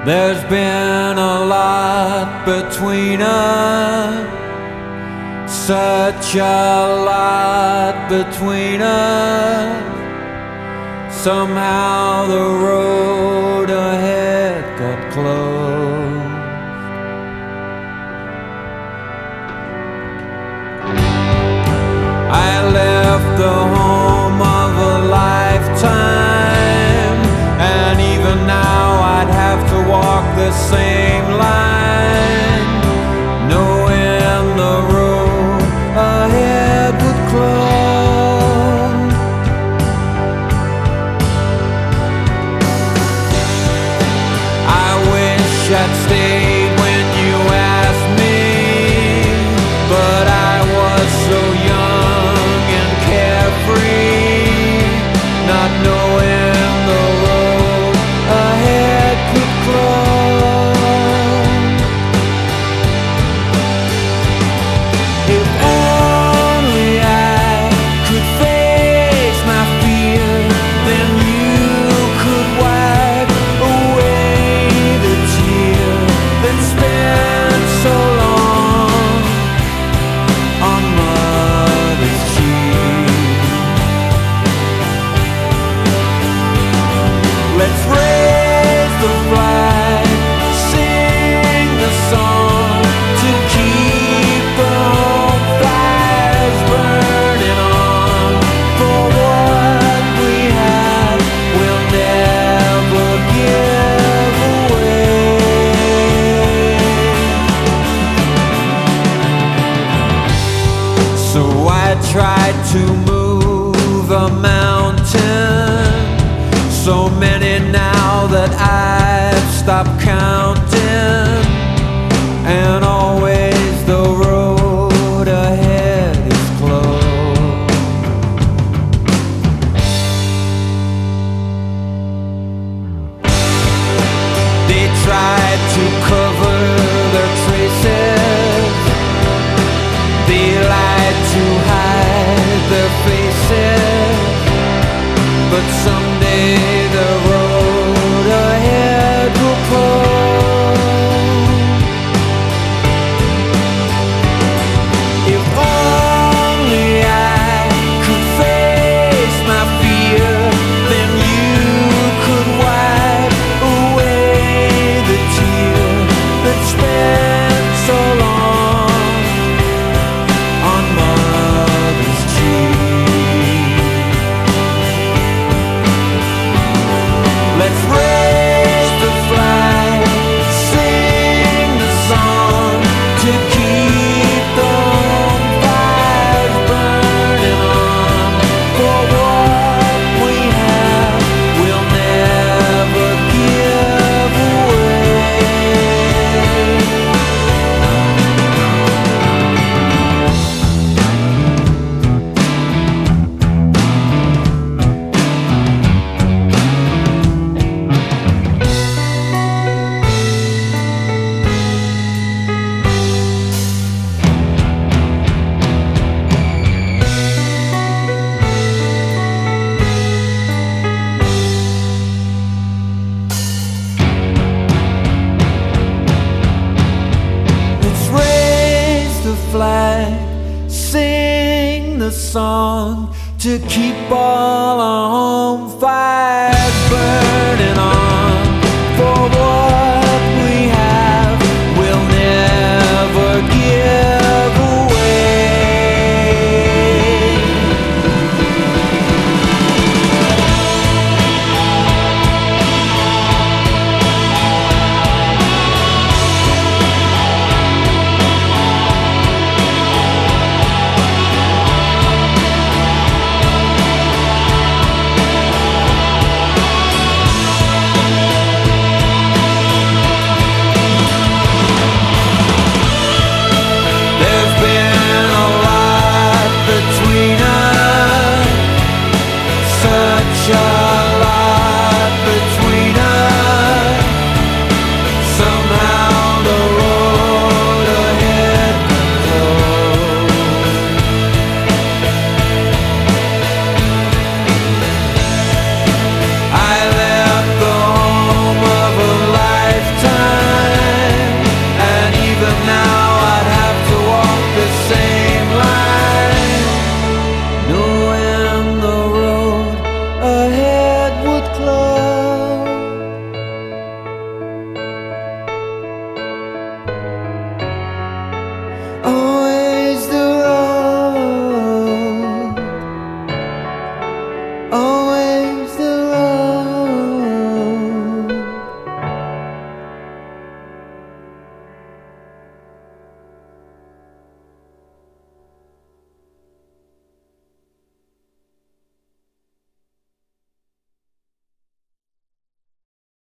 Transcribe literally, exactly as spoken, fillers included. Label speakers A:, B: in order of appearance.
A: There's been a lot between us, such a lot between us. Somehow the road ahead got closed. I left the home of a lifetime, and even now I'd have to walk the same line, knowing the road ahead would close. I wish I'd stayed when you asked me, but I was so young and carefree, not knowing the road ahead could close. If only I could face my fear, then you could wipe away the tear that spent so long on mother's cheek. Let's raise the flag, sing the song to keep the home fires burning on. For what we have we'll never give away. So I tried to move a mountain, so many now that I've stopped counting, and always the road ahead is closed. They tried to cover their traces, they lied to hide their faces, but someday the road ahead will close. If only I could face my fear, then you could wipe away the tear that spent so long on mother's cheek. Let's raise the flag, sing the song to keep the home fires burning on. For what we have we'll never give away. Let's raise the flag, sing the song to keep all our home fires